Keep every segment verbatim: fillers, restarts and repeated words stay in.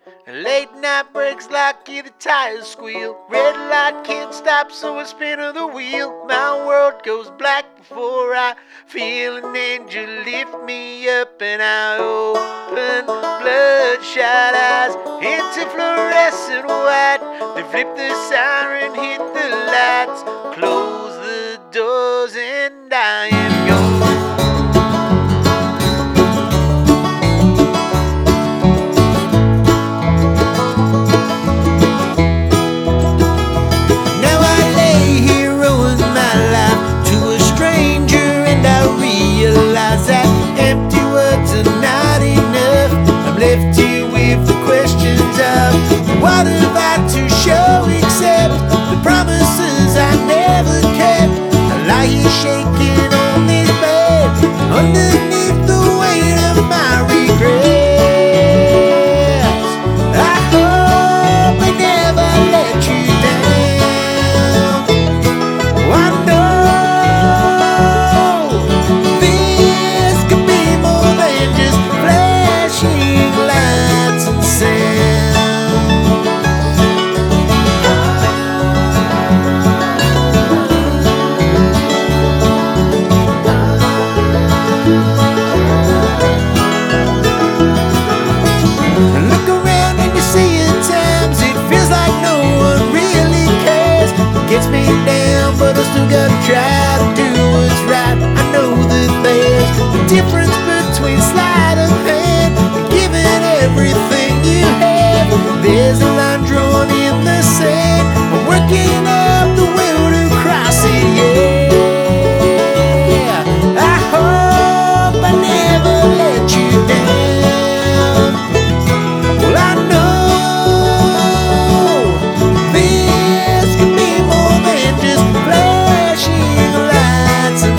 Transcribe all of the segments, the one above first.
Late night brakes lucky the tires squeal. Red light can't stop, so I spin of the wheel. My world goes black before I feel an angel lift me up, and I open bloodshot eyes into fluorescent white. They flip the siren, hit the lights, close the doors, and I am gone. Left here with the questions of what have I to show except the promises I never kept. I lie here shaking on this bed underneath the weight of my regrets. I hope I never let you down. I know this could be more than just flashing lights and sound. Look around and you see at times it feels like no one really cares. It gets me down, but I still gotta try to do what's right. I know that there's a difference between sleight of hand and giving everything you have. There's a line drawn in the sand. I'm working up the will to cross it, yeah. I hope I never let you down. Well, I know this could be more than just flashing lights and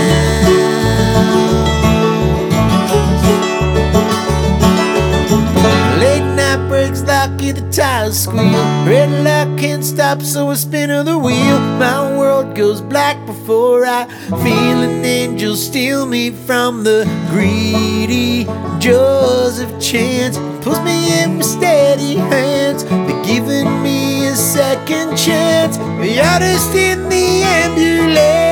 sound. Late night brakes lucky the tires squeal. Red light can't stop, so I spin of the wheel. My world goes black before I feel an angel steal me from the greedy jaws of chance. Pulls me in with steady hands. They're giving me a second chance. The artist in the ambulance.